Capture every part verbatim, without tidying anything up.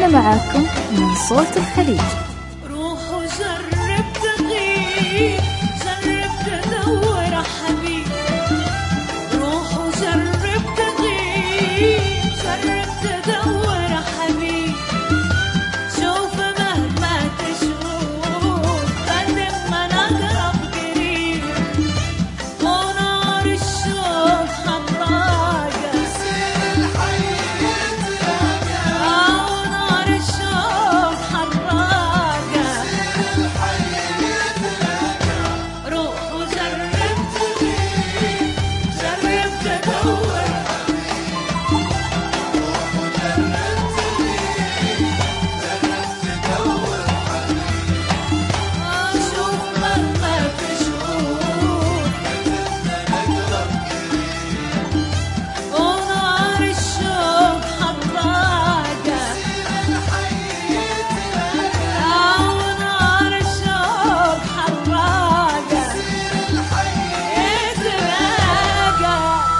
معاكم من صوت الخليج. روح وجرب تغيب، جرب تدور حبيب، روح وجرب تغيب، جرب تدور حبيب، شوف مهما تشوف قدم ما نقرب قريب، ونار الشوق حطاقة سير الحي يتلاقى، ونار الشوق حطاقة سير الحي يتلاقى، روح وجرب تغيب، جرب تدور روح وجرب تغيب، جرب تدور آه، شوف مهما تشوف نقرب قريب، ونار الشوق حطاقة سير الحي يتلاقى، ونار الشوق حطاقة سير الحي يتلاقى.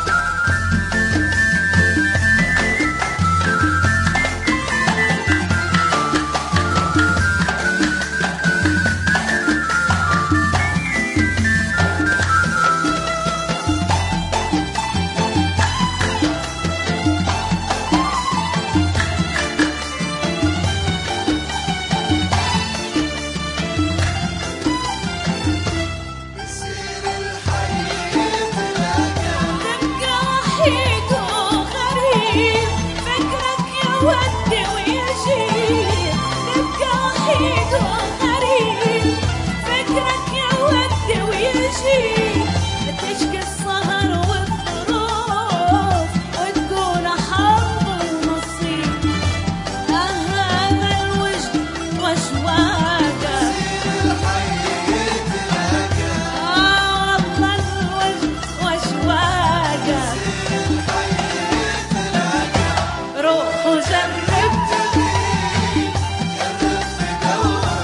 سير الحي يتلاقى، تبقى وحيد وغريب، فكرك يودي ويجيب، تبقى وحيد وغريب، فكرك يودي ويجيب، تشكي السهر والظروف وتكون حظ ونصيب، أهل الوجد وأشواقه سير الحي يتلاقى، آه والله الوجد وأشواقه سير الحي يتلاقى، روح وجرب تغيب، جرب تدور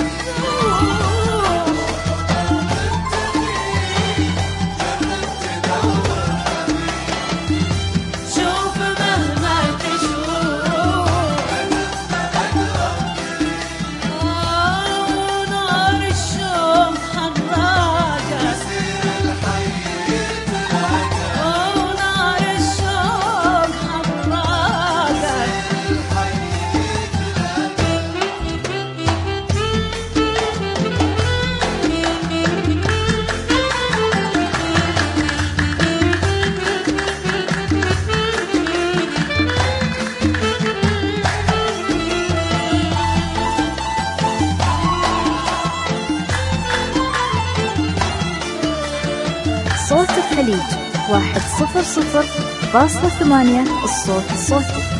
تروح شوف مهما تشوف آه، نار الشوق حراقة آه، نار الشوق حراقة صوت الخليج واحد صفر صفر فاصلة ثمانية الصوت الصوتي.